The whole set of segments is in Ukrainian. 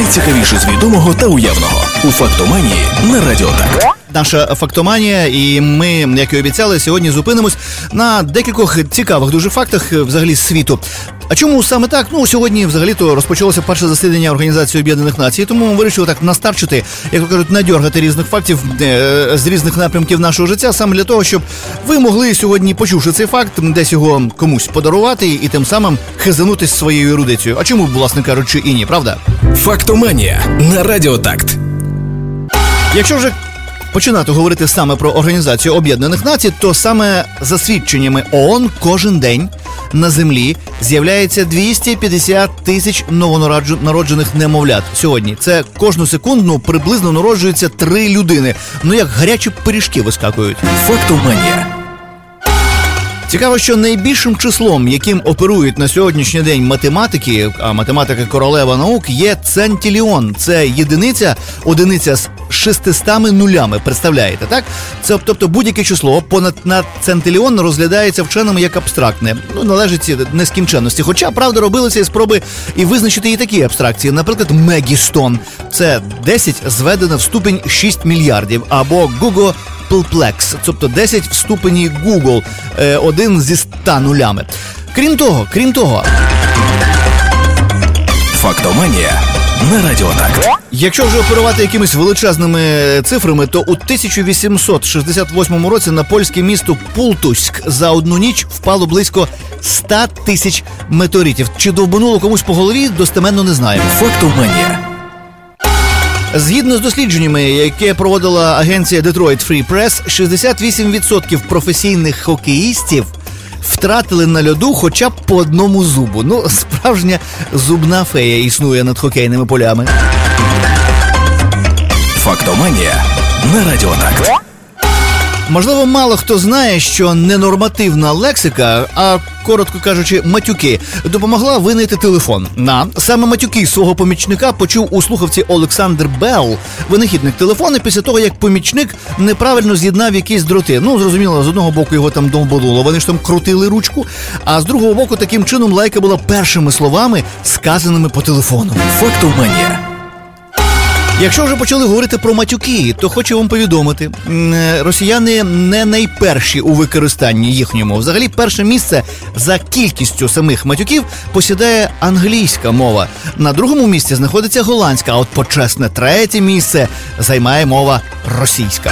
Найцікавіше з відомого та уявного у «Фактоманії» на Радіо Так. Наша фактоманія, і ми, як і обіцяли, сьогодні зупинимось на декількох цікавих дуже фактах взагалі з світу. А чому саме так? Сьогодні взагалі-то розпочалося перше засідання Організації Об'єднаних Націй, тому ми вирішили так настарчити, як то кажуть, надьоргати різних фактів з різних напрямків нашого життя, саме для того, щоб ви могли сьогодні, почувши цей факт, десь його комусь подарувати і тим самим хизанутись своєю ерудицією. А чому, власне кажучи, і ні, правда? «Фактоманія» на Радіо Так. Якщо вже починати говорити саме про Організацію Об'єднаних Націй, то саме за свідченнями ООН кожен день на Землі з'являється 250 тисяч новонароджених немовлят. Сьогодні це кожну секунду приблизно народжується 3 людини. Як гарячі пиріжки вискакують. «Фактоманія». Цікаво, що найбільшим числом, яким оперують на сьогоднішній день математики, а математика королева наук, є центиліон. Це одиниця з 600 нулями, представляєте, так? Це, тобто будь-яке число понад на центиліон розглядається вченими як абстрактне. Належить нескінченності. Хоча, правда, робилися і спроби і визначити і такі абстракції. Наприклад, мегістон. Це 10 зведено в ступінь 6 мільярдів. Або Googleplex, тобто 10 в ступені Google, 1 зі 100 нулями. Крім того, «Фактоманія» на Радіо Так. Якщо вже оперувати якимись величезними цифрами, то у 1868 році на польське місто Пултуськ за одну ніч впало близько 100 тисяч метеоритів. Чи довбануло комусь по голові, достеменно не знаємо. «Фактоманія». Згідно з дослідженнями, яке проводила агенція Detroit Free Press, 68% професійних хокеїстів втратили на льоду хоча б по одному зубу. Справжня зубна фея існує над хокейними полями. «Фактоманія» на Радіо Так. Можливо, мало хто знає, що ненормативна лексика, а коротко кажучи, матюки, допомогла винайти телефон. Саме матюки свого помічника почув у слухавці Олександр Белл, винахідник телефону, після того, як помічник неправильно з'єднав якісь дроти. Зрозуміло, з одного боку його там довбануло, вони ж там крутили ручку, а з другого боку таким чином лайка була першими словами, сказаними по телефону. «Фактоманія». Якщо вже почали говорити про матюки, то хочу вам повідомити, росіяни не найперші у використанні їхньому. Взагалі, перше місце за кількістю самих матюків посідає англійська мова. На другому місці знаходиться голландська, а от почесне третє місце займає мова російська.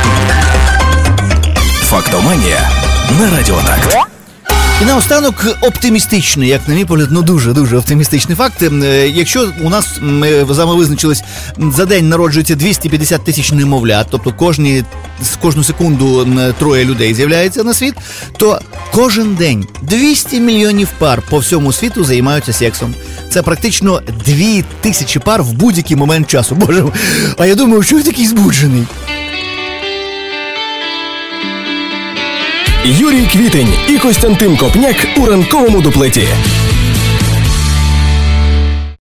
«Фактоманія» на Радіо Так. І наостанок оптимістичний, як на мій погляд, дуже-дуже оптимістичний факт. Якщо у нас, ми з вами визначились, за день народжується 250 тисяч немовлят, тобто кожну секунду 3 людей з'являється на світ, то кожен день 200 мільйонів пар по всьому світу займаються сексом. Це практично 2000 пар в будь-який момент часу. Боже, а я думаю, що я такий збуджений. Юрій Квітень і Костянтин Копняк у ранковому дуплеті.